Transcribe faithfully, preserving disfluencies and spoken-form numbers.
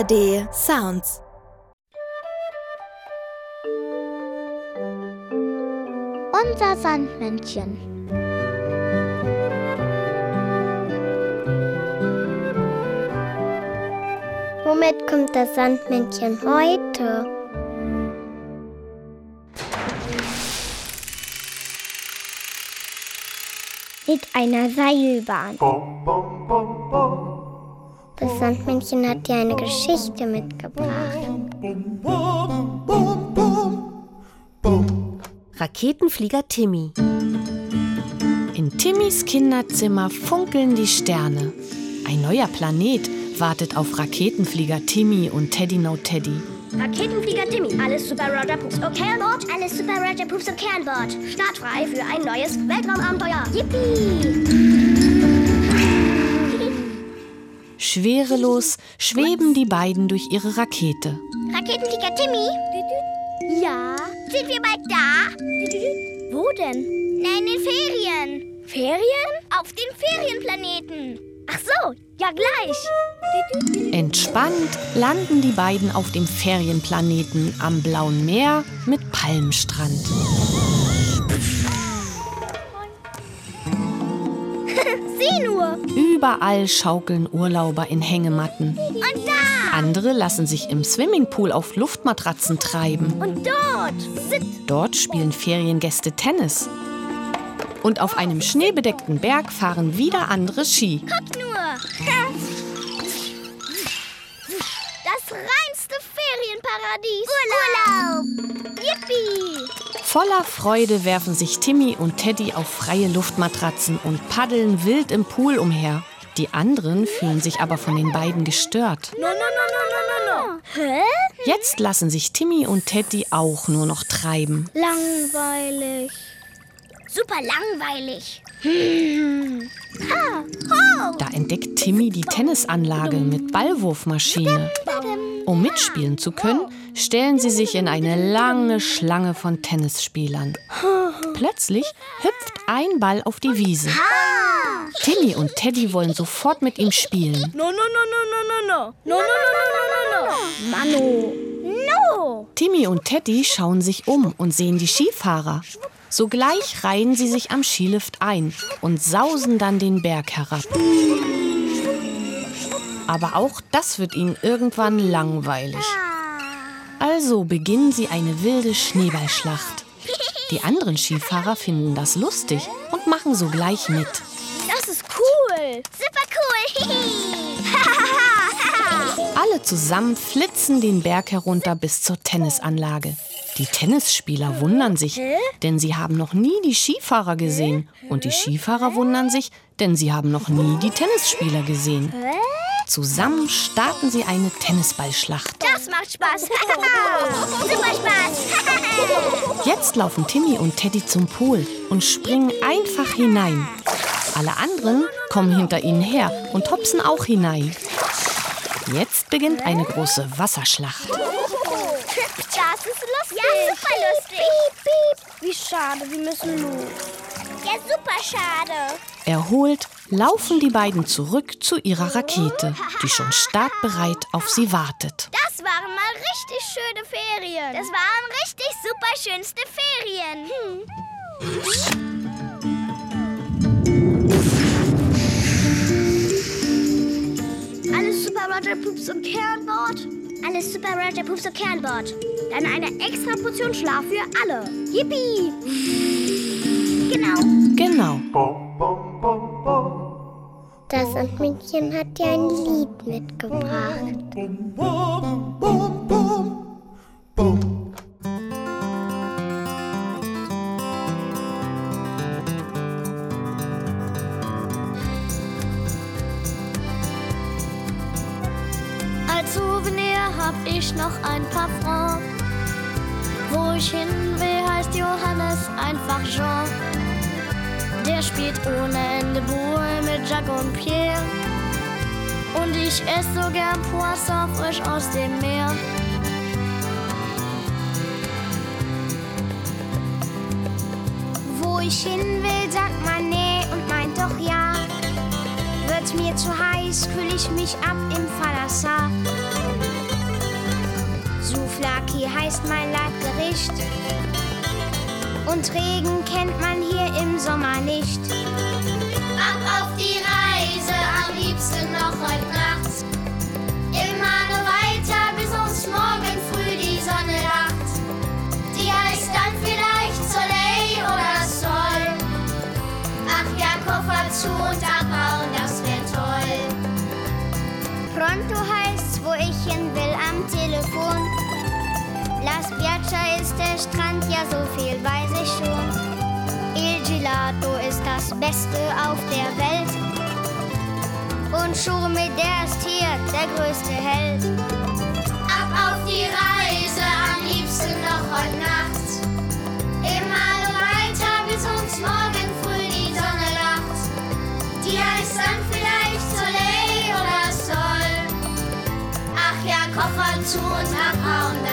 R D Sounds. Unser Sandmännchen. Womit kommt das Sandmännchen heute? Mit einer Seilbahn. Das Sandmännchen hat dir eine Geschichte mitgebracht. Raketenflieger Timmy. In Timmys Kinderzimmer funkeln die Sterne. Ein neuer Planet wartet auf Raketenflieger Timmy und Teddy No Teddy. Raketenflieger Timmy, alles Super Roger Pups okay an Bord? Alles Super Roger Pups okay an Bord. Startfrei für ein neues Weltraumabenteuer. Yippie! Schwerelos schweben die beiden durch ihre Rakete. Raketenflieger Timmy? Ja? Sind wir bald da? Wo denn? Na, in den Ferien. Ferien? Auf dem Ferienplaneten. Ach so, ja gleich. Entspannt landen die beiden auf dem Ferienplaneten am blauen Meer mit Palmstrand. Sieh nur. Überall schaukeln Urlauber in Hängematten. Und da. Andere lassen sich im Swimmingpool auf Luftmatratzen treiben. Und dort. Sit. Dort spielen Feriengäste Tennis. Und auf einem schneebedeckten Berg fahren wieder andere Ski. Guck nur. Das reinste Ferienparadies. Urlaub. Yippie. Voller Freude werfen sich Timmy und Teddy auf freie Luftmatratzen und paddeln wild im Pool umher. Die anderen fühlen sich aber von den beiden gestört. No, no, no, no, no, no, no. Hä? Jetzt lassen sich Timmy und Teddy auch nur noch treiben. Langweilig. Super langweilig. Hm. Ha, ho. Da entdeckt Timmy die Tennisanlage mit Ballwurfmaschine. Um mitspielen zu können, stellen sie sich in eine lange Schlange von Tennisspielern. Plötzlich hüpft ein Ball auf die Wiese. Timmy und Teddy wollen sofort mit ihm spielen. No, no, no, no, no, no, no. No, no, no, no, no, no. Mano. No. Timmy und Teddy schauen sich um und sehen die Skifahrer. Sogleich reihen sie sich am Skilift ein und sausen dann den Berg herab. Aber auch das wird ihnen irgendwann langweilig. Also beginnen sie eine wilde Schneeballschlacht. Die anderen Skifahrer finden das lustig und machen sogleich mit. Das ist cool. Super cool. Alle zusammen flitzen den Berg herunter bis zur Tennisanlage. Die Tennisspieler wundern sich, denn sie haben noch nie die Skifahrer gesehen. Und die Skifahrer wundern sich, denn sie haben noch nie die Tennisspieler gesehen. Zusammen starten sie eine Tennisballschlacht. Das macht Spaß. Super Spaß. Jetzt laufen Timmy und Teddy zum Pool und springen einfach hinein. Alle anderen kommen hinter ihnen her und hopsen auch hinein. Jetzt beginnt eine große Wasserschlacht. Das ist lustig. Ja, super lustig. Piep, piep. Wie schade, wir müssen los. Ja, super schade. Erholt laufen die beiden zurück zu ihrer Rakete, die schon startbereit auf sie wartet. Das waren mal richtig schöne Ferien. Das waren richtig super schönste Ferien. Hm. Alles Super Roger Pups und Kernbord. Alles Super Roger Pups und Kernbord. Dann eine extra Portion Schlaf für alle. Yippie! Genau. Genau. Das Sandmännchen hat dir ein Lied mitgebracht. Als Souvenir hab ich noch ein paar Francs. Wo ich hin will, heißt Johannes einfach Jean. Der spielt ohne Ende Boule mit Jacques und Pierre. Und ich esse so gern Poisson frisch aus dem Meer. Wo ich hin will, sagt man nee und meint doch ja. Wird's mir zu heiß, kühl ich mich ab im Falassar. Souvlaki heißt mein Leibgericht. Und Regen kennt man hier im Sommer nicht. Ab auf die Reise, am liebsten noch heute Nacht. Immer nur weiter, bis uns morgen früh die Sonne lacht. Die heißt dann vielleicht Soleil oder Sol. Ach ja, Koffer zu und abhauen, das wär toll. Pronto heißt's, wo ich hin will am Telefon. La Spiaggia ist der Strand, ja so viel weiß ich schon. Il Gelato ist das Beste auf der Welt. Und Schurme, der ist hier der größte Held. Ab auf die Reise, am liebsten noch heute Nacht. Immer nur weiter, bis uns morgen früh die Sonne lacht. Die heißt dann vielleicht Soleil oder Sol. Ach ja, Koffer zu und abhauen,